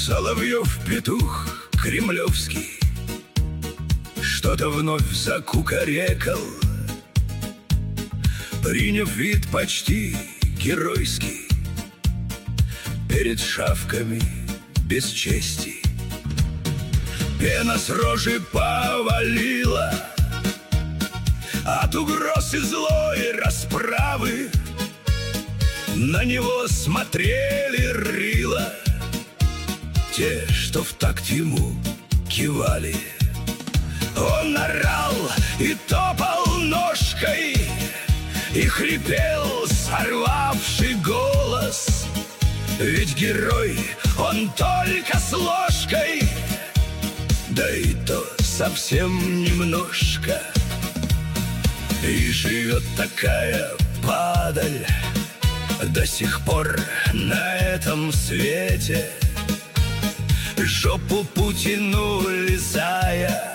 Соловьев-петух кремлевский что-то вновь закукарекал, приняв вид почти геройский перед шавками без чести. Пена с рожи повалила от угроз и злой расправы. На него смотрели рыла те, что в такт ему кивали. Он орал и топал ножкой и хрипел, сорвавший голос. Ведь герой он только с ложкой, да и то совсем немножко. И живет такая падаль до сих пор на этом свете, жопу Путину лизая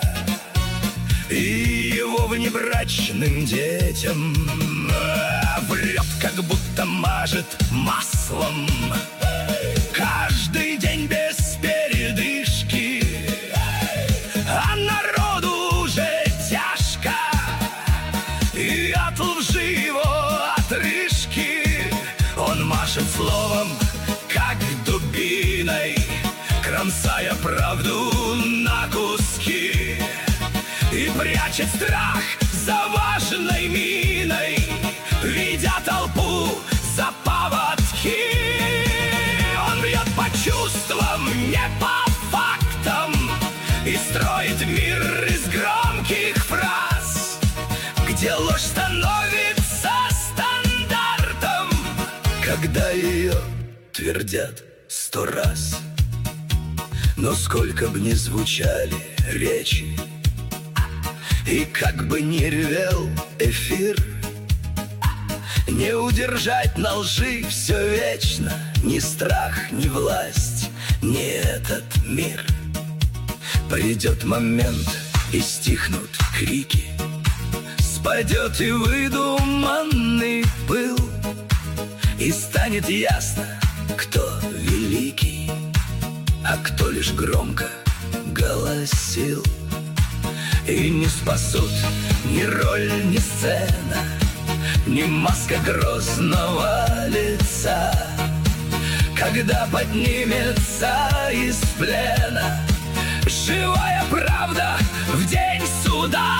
и его внебрачным детям. Врет, как будто мажет маслом, каждый день без передышки. А народу уже тяжко, и от лжи его отрыжки. Он машет словом, как дубиной, кромсая правду на куски, и прячет страх за важной миной, ведя толпу за поводки. Он бьет по чувствам, не по фактам, и строит мир из громких фраз, где ложь становится стандартом, когда ее твердят 100 раз. Но сколько б ни звучали речи, и как бы ни ревел эфир, не удержать на лжи все вечно. Ни страх, ни власть, ни этот мир. Придет момент, и стихнут крики, спадет и выдуманный пыл, и станет ясно, кто великий, а кто лишь громко голосил. И не спасут ни роль, ни сцена, ни маска грозного лица, когда поднимется из плена живая правда в день суда.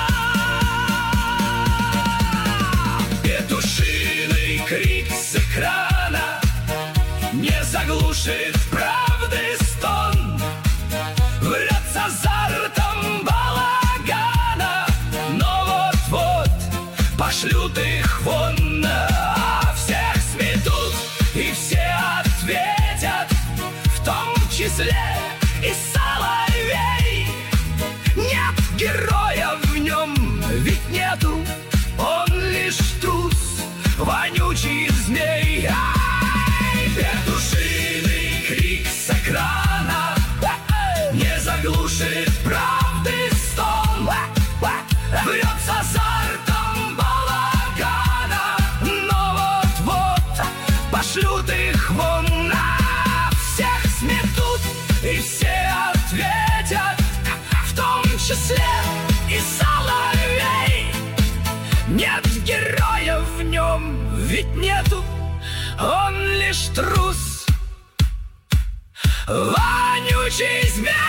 Петушиный крик с экрана не заглушит правды стон. Врет с азартом балагана, но вот-вот пошлют их вон. А всех сметут и все ответят, в том числе и Соловей. Нет героя в нем, ведь нету, он лишь трус, вонючий змей. Ай, петушиный крик с экрана не заглушит правды стон. Врет с азартом балагана, но вот-вот пошлют их вон. А всех сметут и все ответят, в том числе и Соловей. Нет героя в нем, ведь нету, он лишь трус, вонючий змей.